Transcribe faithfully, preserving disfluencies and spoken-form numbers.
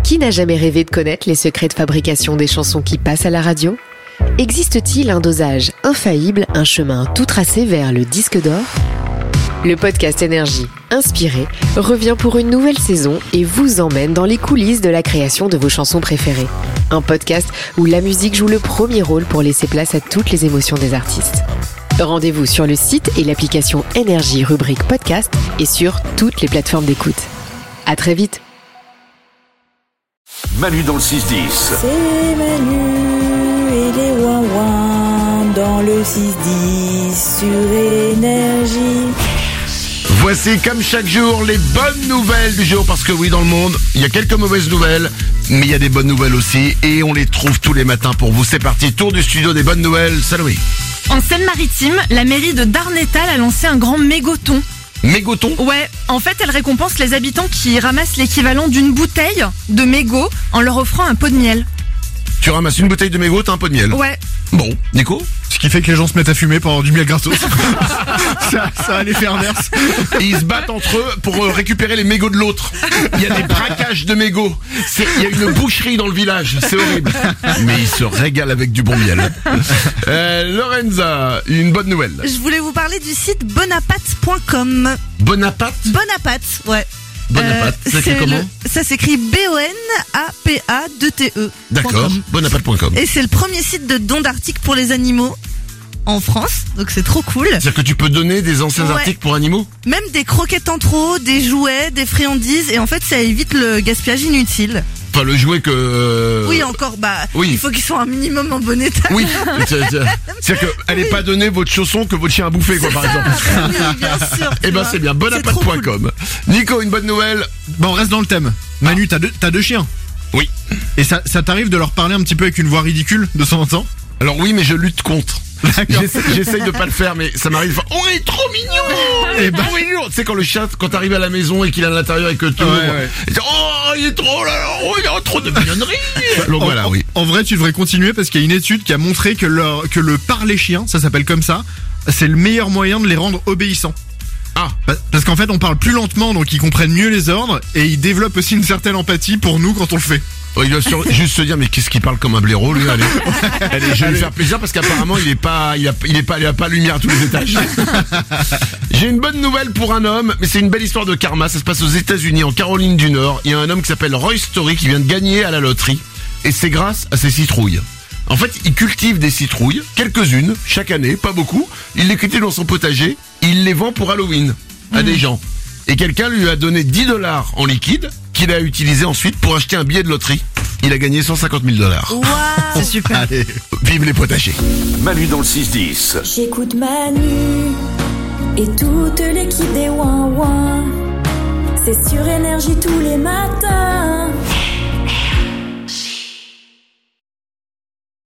Qui n'a jamais rêvé de connaître les secrets de fabrication des chansons qui passent à la radio ? Existe-t-il un dosage infaillible, un chemin tout tracé vers le disque d'or ? Le podcast Énergie, inspiré, revient pour une nouvelle saison et vous emmène dans les coulisses de la création de vos chansons préférées. Un podcast où la musique joue le premier rôle pour laisser place à toutes les émotions des artistes. Rendez-vous sur le site et l'application Énergie rubrique podcast et sur toutes les plateformes d'écoute. À très vite. Manu dans le six dix. C'est Manu et les ouin-ouin dans le six dix sur Énergie. Voici comme chaque jour les bonnes nouvelles du jour, parce que oui, dans le monde, il y a quelques mauvaises nouvelles, mais il y a des bonnes nouvelles aussi, et on les trouve tous les matins pour vous. C'est parti, tour du studio des bonnes nouvelles. Salut. En Seine-Maritime, la mairie de Darnétal a lancé un grand mégoton. Mégoton ? Ouais, en fait, elle récompense les habitants qui ramassent l'équivalent d'une bouteille de mégot en leur offrant un pot de miel. Tu ramasses une bouteille de mégot, t'as un pot de miel ? Ouais. Bon, Nico ? Ce qui fait que les gens se mettent à fumer pour avoir du miel gratos. ça, ça a l'effet inverse. Et ils se battent entre eux pour euh, récupérer les mégots de l'autre. Il y a des braquages de mégots. C'est, il y a une boucherie dans le village. C'est horrible. Mais ils se régalent avec du bon miel. Euh, Lorenza, une bonne nouvelle. Je voulais vous parler du site bonaparte point com. Bonaparte ? Bonaparte, ouais. Bonaparte, Euh, ça s'écrit c'est comment ? le- Ça s'écrit B O N A P A deux T E. D'accord, bonaparte point com. Et c'est le premier site de don d'articles pour les animaux en France, donc c'est trop cool. C'est-à-dire que tu peux donner des anciens Ouais. articles pour animaux ? Même des croquettes en trop, des jouets, des friandises, et en fait ça évite le gaspillage inutile. Enfin, le jouet que... euh, Oui, encore, bah, oui. il faut qu'ils soient un minimum en bon état. Oui, c'est- c'est- c'est-à-dire qu'elle n'est pas donné votre chausson que votre chien a bouffé, quoi, par exemple. Oui, bien sûr. Eh tu ben vois. c'est bien, C'est bonaparte point com. trop cool. Nico, une bonne nouvelle ? Bon, on reste dans le thème. Manu, t'as deux, t'as deux chiens. Oui. Et ça, ça t'arrive de leur parler un petit peu avec une voix ridicule de temps en temps ? Alors oui, mais je lutte contre. D'accord. J'essaie, j'essaye de pas le faire, mais ça m'arrive. Oh, il est trop mignon. Eh ben. Trop mignon. Tu sais, quand le chat, quand t'arrives à la maison et qu'il est à l'intérieur et que tout, Ouais, ouais. il dit, oh, il est trop là, oh, il a trop de mignonnerie. Donc En- voilà, en, oui. en vrai, tu devrais continuer parce qu'il y a une étude qui a montré que, leur, que le parler chien, ça s'appelle comme ça, c'est le meilleur moyen de les rendre obéissants. Ah, Pa- Parce qu'en fait, on parle plus lentement, donc ils comprennent mieux les ordres et ils développent aussi une certaine empathie pour nous quand on le fait. oh, il doit sur- juste se dire, mais qu'est-ce qu'il parle comme un blaireau, lui, allez. Allez, je vais lui faire plaisir parce qu'apparemment, il est pas, il a, il est pas, il a pas lumière à tous les étages. J'ai une bonne nouvelle pour un homme, mais c'est une belle histoire de karma. Ça se passe aux États-Unis, en Caroline du Nord. Il y a un homme qui s'appelle Roy Story qui vient de gagner à la loterie. Et c'est grâce à ses citrouilles. En fait, il cultive des citrouilles, quelques-unes, chaque année, pas beaucoup. Il les cultive dans son potager. Il les vend pour Halloween à des gens. Et quelqu'un lui a donné dix dollars en liquide qu'il a utilisé ensuite pour acheter un billet de loterie. Il a gagné cent cinquante mille dollars. Waouh. C'est super. Allez, vive les potagers. Manu dans le six dix. J'écoute Manu et toute l'équipe des ouin-ouin. C'est sur Énergie tous les matins.